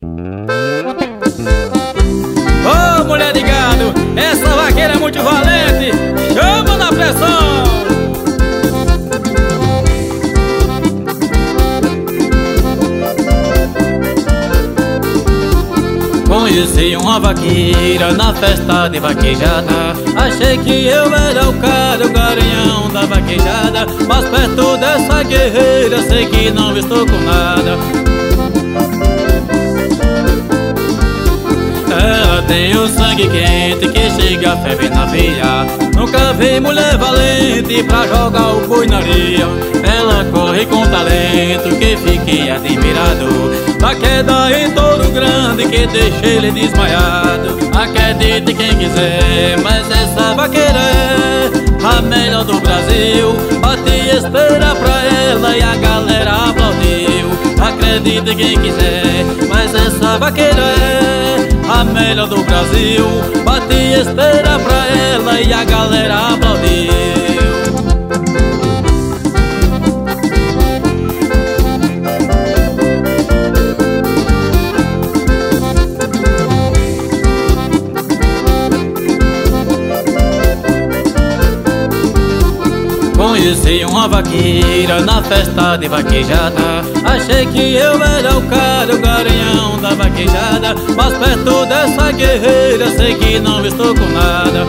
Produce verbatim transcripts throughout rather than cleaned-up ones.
Ô mulher de gado, essa vaqueira é muito valente, chama na pressão. Conheci uma vaqueira na festa de vaquejada. Achei que eu era o cara, o garanhão da vaquejada. Mas perto dessa guerreira sei que não estou com nada. Ela tem o sangue quente que chega a ferver na veia. Nunca vi mulher valente pra jogar o boi na areia. Ela corre com talento que fiquei admirado. A queda em touro grande que deixa ele desmaiado. Acredite quem quiser, mas essa vaqueira é a melhor do Brasil. Bati esteira pra ela e a galera aplaudiu. Acredite quem quiser, mas essa vaqueira é a melhor do Brasil. Bati esteira pra ela e a galera aplaudiu. Conheci uma vaqueira na festa de vaquejada. Achei que eu era o cara, o garanhão da vaquejada. Mas perto dessa guerreira sei que não estou com nada.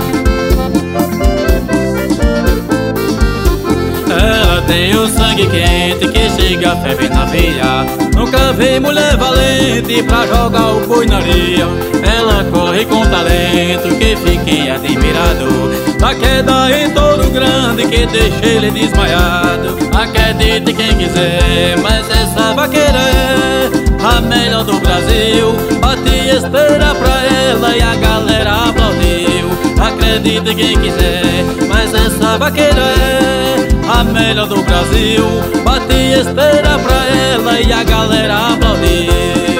Ela tem o sangue quente que chega a ferver na veia. Nunca vi mulher valente pra jogar o boi na areia. Ela corre com talento que fiquei admirado. A queda em touro grande que deixa ele desmaiado. Acredite quem quiser, mas essa vaqueira é a melhor do Brasil. Bati esteira pra ela e a galera aplaudiu. Acredite quem quiser, mas essa vaqueira é a melhor do Brasil. Bati esteira pra ela e a galera aplaudiu.